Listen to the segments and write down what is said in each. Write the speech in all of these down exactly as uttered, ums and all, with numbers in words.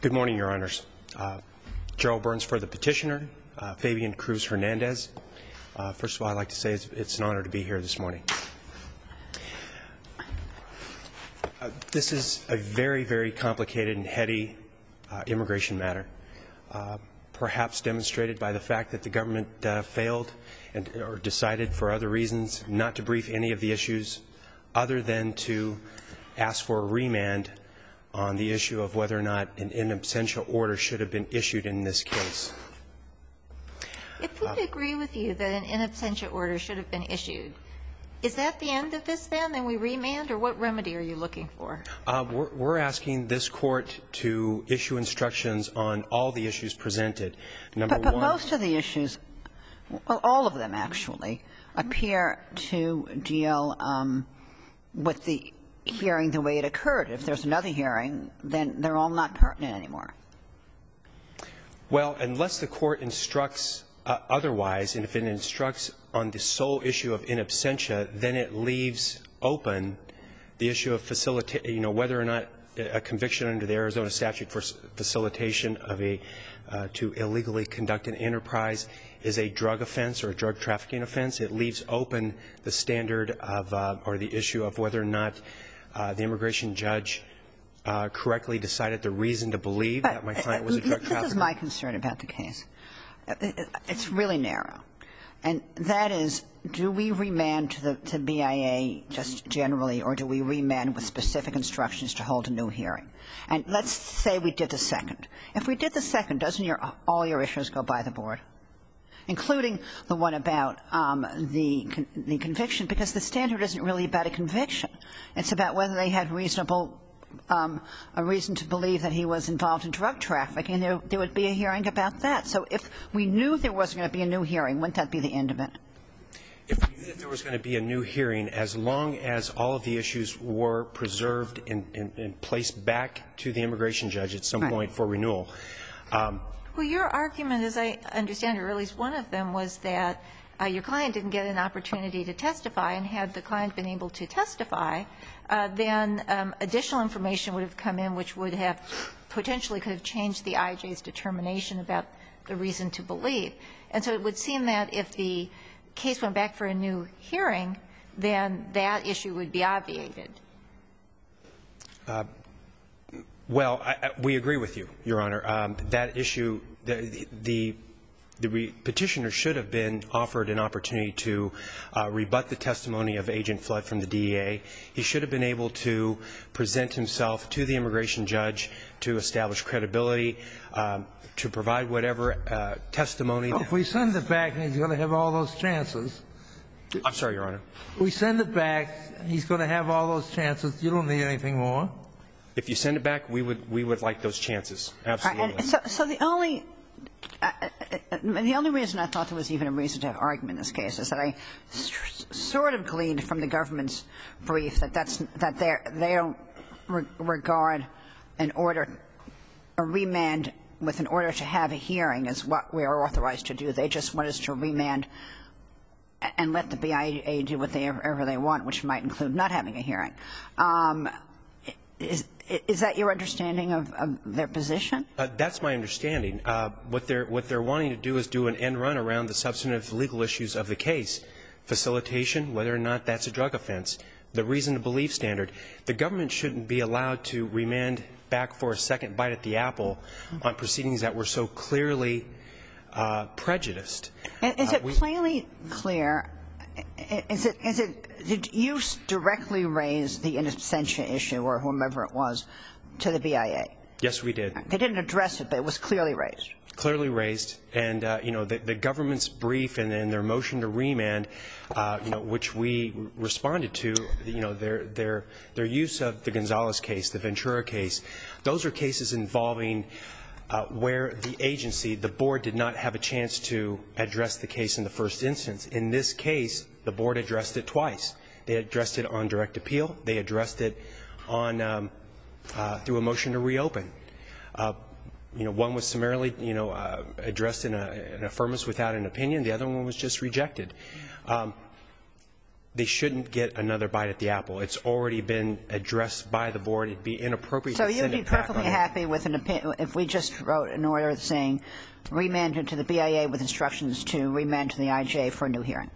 Good morning, Your Honors. Uh, Gerald Burns for the petitioner, uh, Fabian Cruz Hernandez. Uh, first of all, I'd like to say it's, it's an honor to be here this morning. Uh, this is a very, very complicated and heady uh, immigration matter, uh, perhaps demonstrated by the fact that the government uh, failed and, or decided for other reasons not to brief any of the issues other than to ask for a remand on the issue of whether or not an in absentia order should have been issued in this case. If we uh, agree with you that an in absentia order should have been issued, is that the end of this then? Then we remand, or what remedy are you looking for? Uh, we're, we're asking this court to issue instructions on all the issues presented. Number but, but one, most of the issues, well, all of them actually, appear to deal um, with the hearing the way it occurred. If there's another hearing, then they're all not pertinent anymore. Well, unless the court instructs uh, otherwise, and if it instructs on the sole issue of in absentia, then it leaves open the issue of facilita- you know, whether or not a conviction under the Arizona statute for facilitation of a uh, to illegally conduct an enterprise is a drug offense or a drug trafficking offense. It leaves open the standard of uh, or the issue of whether or not Uh, the immigration judge uh, correctly decided the reason to believe but that my client was a drug trafficker. This is my concern about the case. It's really narrow. And that is, do we remand to the to B I A just generally, or do we remand with specific instructions to hold a new hearing? And let's say we did the second. If we did the second, doesn't your, all your issues go by the board? Including the one about um, the con the conviction, because the standard isn't really about a conviction. It's about whether they had reasonable um, a reason to believe that he was involved in drug trafficking. There, there would be a hearing about that. So if we knew there wasn't going to be a new hearing, wouldn't that be the end of it? If we knew that there was going to be a new hearing, as long as all of the issues were preserved and, and, and placed back to the immigration judge at some right. point for renewal. Um, Well, your argument, as I understand it, or at least one of them, was that uh, your client didn't get an opportunity to testify, and had the client been able to testify, uh, then um, additional information would have come in which would have potentially could have changed the I J's determination about the reason to believe. And so it would seem that if the case went back for a new hearing, then that issue would be obviated. Uh, Well, I, I, we agree with you, Your Honor. Um, that issue, the, the, the re petitioner should have been offered an opportunity to uh, rebut the testimony of Agent Flood from the D E A. He should have been able to present himself to the immigration judge to establish credibility, um, to provide whatever uh, testimony. Well, if we send it back, and he's going to have all those chances. I'm sorry, Your Honor. We send it back, he's going to have all those chances. You don't need anything more. If you send it back, we would we would like those chances. Absolutely. Right, and so, so the only uh, the only reason I thought there was even a reason to have argument in this case is that I sort of gleaned from the government's brief that that's that they they don't re regard an order, a remand with an order to have a hearing as what we are authorized to do. They just want us to remand and let the B I A do whatever they want, which might include not having a hearing. Um, Is, is that your understanding of, of their position? Uh, that's my understanding. Uh, what they're what they're wanting to do is do an end run around the substantive legal issues of the case, facilitation, whether or not that's a drug offense, the reason to believe standard. The government shouldn't be allowed to remand back for a second bite at the apple on proceedings that were so clearly uh, prejudiced. Is uh, it plainly clear? Is it, is it, did you directly raise the in absentia issue, or whomever it was, to the B I A? Yes, we did. They didn't address it, but it was clearly raised. Clearly raised, and uh, you know the, the government's brief and, and their motion to remand, uh, you know, which we responded to, you know, their their their use of the Gonzalez case, the Ventura case, those are cases involving Uh, where the agency, the board, did not have a chance to address the case in the first instance. In this case, the board addressed it twice. They addressed it on direct appeal. They addressed it on um, uh, through a motion to reopen. Uh, you know, one was summarily, you know, uh, addressed in a, an affirmance without an opinion. The other one was just rejected. Um, they shouldn't get another bite at the apple. It's already been addressed by the board. It'd be inappropriate so to send it back. So you'd be perfectly happy with an opinion if we just wrote an order saying remand it to the B I A with instructions to remand to the I J for a new hearing?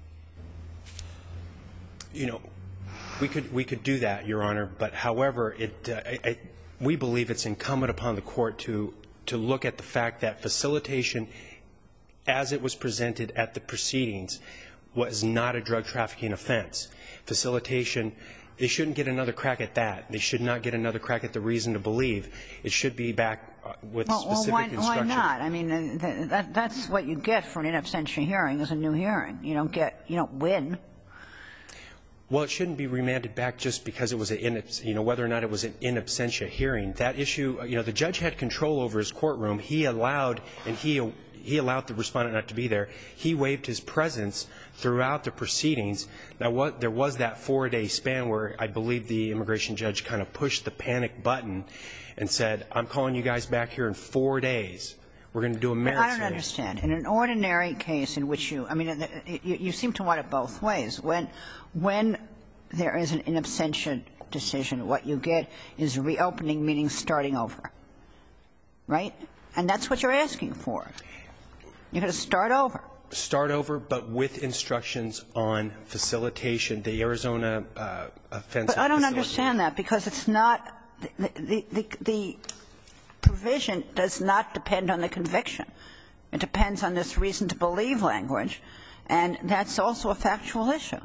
You know, we could we could do that, Your Honor. But however, it uh, I, I, we believe it's incumbent upon the court to to look at the fact that facilitation, as it was presented at the proceedings, was not a drug trafficking offense. Facilitation, they shouldn't get another crack at that. They should not get another crack at the reason to believe. It should be back uh, with well, specific well, why, instructions. Why not? I mean, uh, th that, that's what you get for an in absentia hearing is a new hearing. You don't get, you don't win. Well, it shouldn't be remanded back just because it was an in, you know, whether or not it was an in absentia hearing. That issue, you know, the judge had control over his courtroom. He allowed, and he he allowed the respondent not to be there. He waived his presence throughout the proceedings. Now, what, there was that four-day span where I believe the immigration judge kind of pushed the panic button and said, I'm calling you guys back here in four days. We're going to do a merits I don't hearing. understand. In an ordinary case in which you, I mean, you, you seem to want it both ways. When, when there is an in absentia decision, what you get is reopening, meaning starting over, right? And that's what you're asking for. You're going to start over. Start over, but with instructions on facilitation, the Arizona uh, offense. But I don't understand that because it's not the, the, the, the provision does not depend on the conviction. It depends on this reason to believe language, and that's also a factual issue.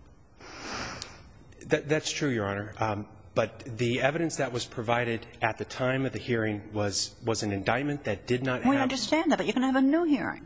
That, that's true, Your Honor. Um, but the evidence that was provided at the time of the hearing was was an indictment that did not have. We understand that, but you're going to have a new hearing.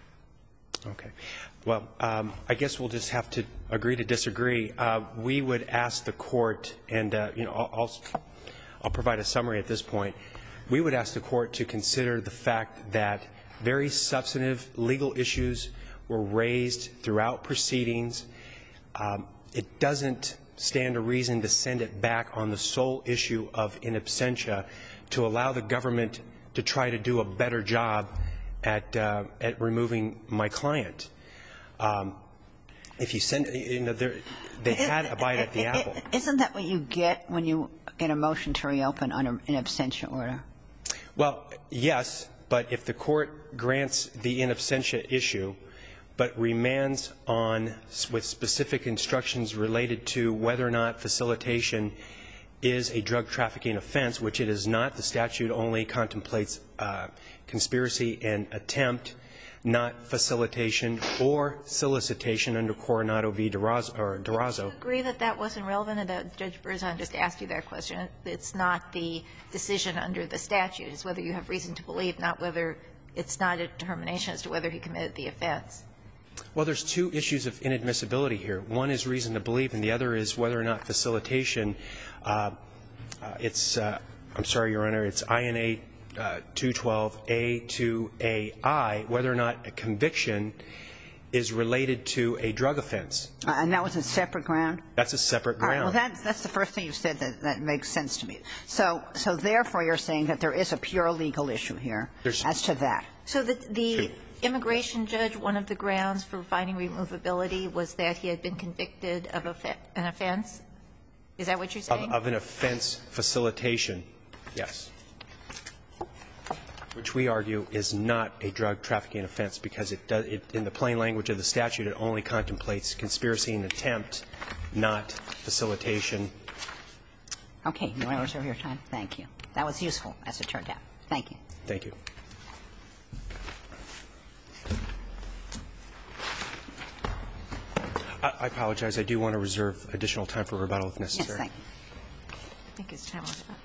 Okay. Well, um, I guess we'll just have to agree to disagree. Uh, we would ask the court, and uh, you know, I'll, I'll, I'll provide a summary at this point. We would ask the court to consider the fact that very substantive legal issues were raised throughout proceedings. Um, it doesn't stand a reason to send it back on the sole issue of in absentia to allow the government to try to do a better job at uh, at removing my client. Um, if you send, you know, they had a bite at the apple. Isn't that what you get when you get a motion to reopen on an in absentia order? Well, yes, but if the court grants the in absentia issue, but remands on with specific instructions related to whether or not facilitation is a drug trafficking offense, which it is not. The statute only contemplates uh, conspiracy and attempt, not facilitation or solicitation under Coronado v. Durazo. Or Durazo. Do you agree that that wasn't relevant and that Judge Berzon just asked you that question? It's not the decision under the statute. It's whether you have reason to believe, not whether it's not a determination as to whether he committed the offense. Well, there's two issues of inadmissibility here. One is reason to believe, and the other is whether or not facilitation. Uh, uh, it's, uh, I'm sorry, Your Honor, it's I N A uh, two twelve A two A I, whether or not a conviction is related to a drug offense. Uh, and that was a separate ground? That's a separate ground. All right, well, that's, that's the first thing you said that, that makes sense to me. So, so therefore, you're saying that there is a pure legal issue here There's, as to that. So the, the immigration judge, one of the grounds for finding removability was that he had been convicted of a, an offense? Is that what you're saying? Of, of an offense facilitation, yes. Which we argue is not a drug trafficking offense because it does, it, in the plain language of the statute, it only contemplates conspiracy and attempt, not facilitation. Okay. You want to reserve your time? Thank you. That was useful, as it turned out. Thank you. Thank you. I, I apologize. I do want to reserve additional time for rebuttal if necessary. Yes, thank you. I think his time was up.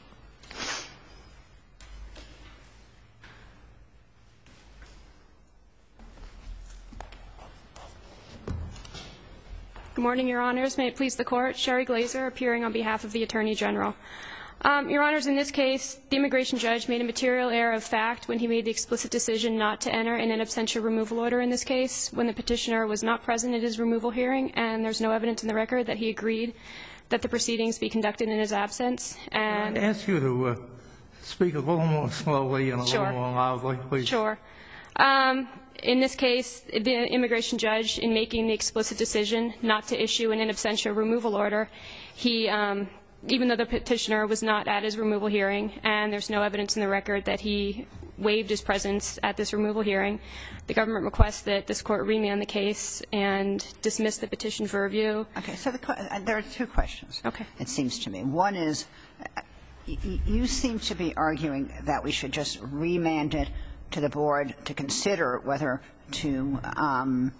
Good morning, Your Honors. May it please the Court. Sherry Glazer, appearing on behalf of the Attorney General. Um, Your Honors, in this case, the immigration judge made a material error of fact when he made the explicit decision not to enter an in absentia removal order in this case, when the petitioner was not present at his removal hearing, and there's no evidence in the record that he agreed that the proceedings be conducted in his absence. And I ask you to uh, speak a little more slowly and a Sure. little more loudly, please. Sure. Um, in this case, the immigration judge, in making the explicit decision not to issue an in absentia removal order, he, um, even though the petitioner was not at his removal hearing, and there's no evidence in the record that he waived his presence at this removal hearing, the government requests that this court remand the case and dismiss the petition for review. Okay. So the, there are two questions. Okay. It seems to me. One is, you seem to be arguing that we should just remand it to the board to consider whether to um,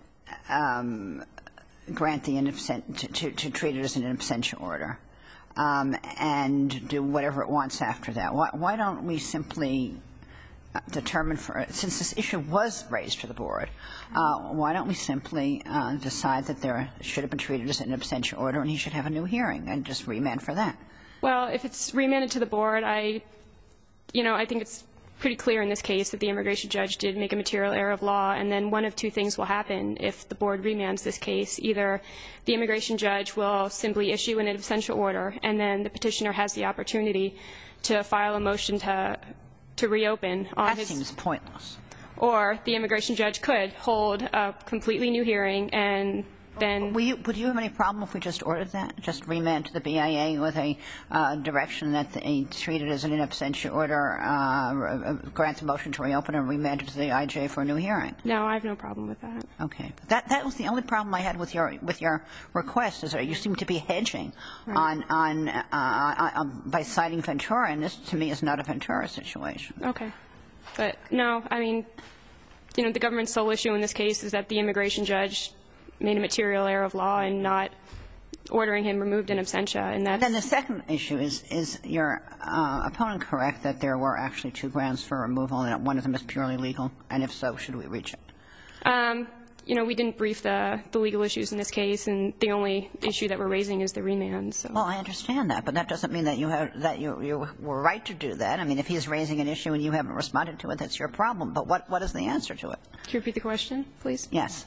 um, grant the in absentia, to, to, to treat it as an in absentia order, um, and do whatever it wants after that. Why, why don't we simply determine, for, since this issue was raised to the board, uh, why don't we simply uh, decide that there should have been treated as an in absentia order and he should have a new hearing and just remand for that? Well, if it's remanded to the board, I, you know, I think it's pretty clear in this case that the immigration judge did make a material error of law, and then one of two things will happen if the board remands this case. Either the immigration judge will simply issue an in absentia order, and then the petitioner has the opportunity to file a motion to to reopen on that his... That seems pointless. Or the immigration judge could hold a completely new hearing and then... Would you, would you have any problem if we just ordered that? Just remand to the B I A with a uh, direction that they treat it as an in absentia order, uh, grant the motion to reopen and remand it to the I J for a new hearing? No, I have no problem with that. Okay. That that was the only problem I had with your with your request, is that you seem to be hedging right. on on uh, on by citing Ventura, and this to me is not a Ventura situation. Okay. But no, I mean, you know, the government's sole issue in this case is that the immigration judge made a material error of law and not ordering him removed in absentia, and that's... Then the second issue is, is your uh, opponent correct that there were actually two grounds for removal and that one of them is purely legal? And if so, should we reach it? Um, you know, we didn't brief the, the legal issues in this case, and the only issue that we're raising is the remand. So. Well, I understand that, but that doesn't mean that you have that you, you were right to do that. I mean, if he's raising an issue and you haven't responded to it, that's your problem. But what, what is the answer to it? Can you repeat the question, please? Yes.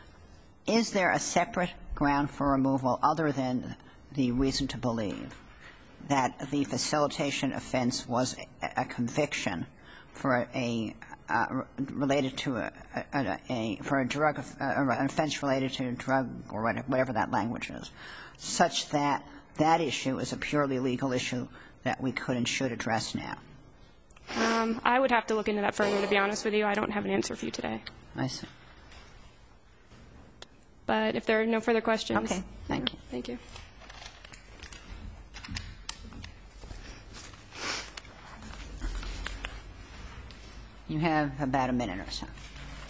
Is there a separate ground for removal other than the reason to believe that the facilitation offense was a, a conviction for a uh, related to a, a, a for a drug uh, an offense related to a drug or whatever that language is, such that that issue is a purely legal issue that we could and should address now? Um, I would have to look into that further, to be honest with you. I don't have an answer for you today. I see. But if there are no further questions. Okay. Thank you. Thank you. You have about a minute or so.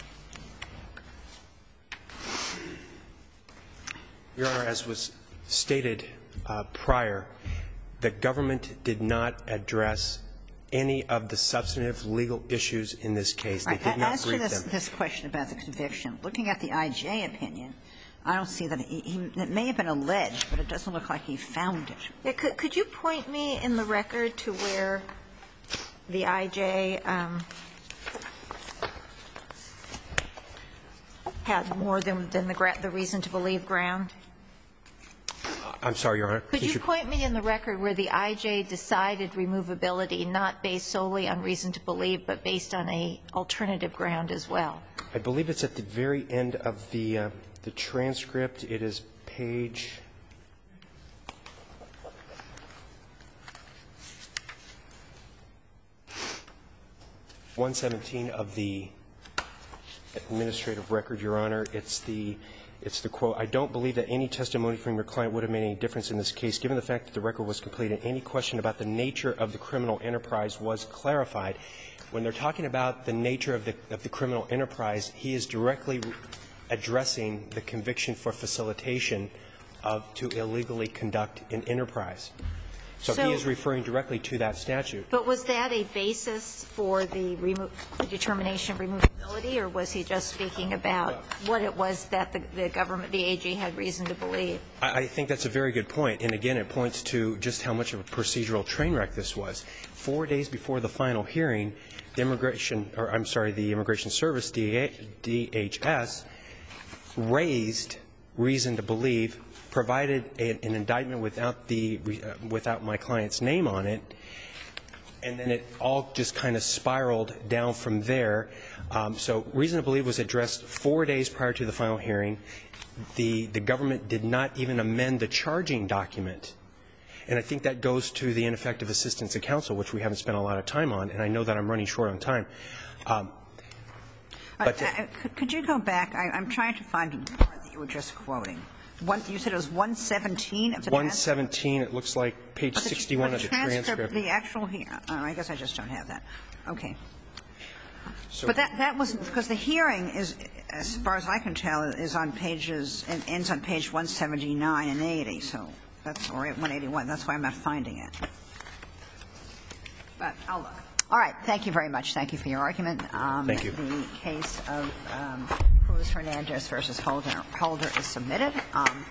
Your Honor, as was stated uh, prior, the government did not address any of the substantive legal issues in this case. They right. did not As brief to this, them. this question about the conviction, looking at the I J opinion, I don't see that he, he it may have been alleged, but it doesn't look like he found it. Yeah, could, could you point me in the record to where the I J um, had more than, than the, gra- the reason to believe ground? I'm sorry, Your Honor. Could you point me in the record where the I J decided removability not based solely on reason to believe, but based on a alternative ground as well? I believe it's at the very end of the uh, the transcript. It is page one seventeen of the administrative record, Your Honor. It's the It's the quote, "I don't believe that any testimony from your client would have made any difference in this case, given the fact that the record was complete and any question about the nature of the criminal enterprise was clarified." When they're talking about the nature of the, of the criminal enterprise, he is directly addressing the conviction for facilitation of to illegally conduct an enterprise. So, So he is referring directly to that statute. But was that a basis for the, remo- the determination of removability, or was he just speaking about what it was that the, the government, the A G, had reason to believe? I, I think that's a very good point. And again, it points to just how much of a procedural train wreck this was. Four days before the final hearing, the immigration, or I'm sorry, the Immigration Service, D H S, raised reason to believe, provided a, an indictment without the uh, without my client's name on it, and then it all just kind of spiraled down from there. Um, so reason to believe was addressed four days prior to the final hearing. The, the government did not even amend the charging document. And I think that goes to the ineffective assistance of counsel, which we haven't spent a lot of time on, and I know that I'm running short on time. Um, but uh, uh, could, could you go back? I, I'm trying to find the part that you were just quoting. One, you said it was one seventeen of the one seventeen, it looks like page but the, sixty-one but of the transcript. transcript. The actual here. Oh, I guess I just don't have that. Okay. So, but that, that wasn't, because the hearing is, as far as I can tell, is on pages, it ends on page one seventy-nine and eighty, so that's, or one eighty-one. That's why I'm not finding it. But I'll look. All right. Thank you very much. Thank you for your argument. Um, Thank you. The case of um, Cruz Hernandez versus Holder, Holder is submitted. Um,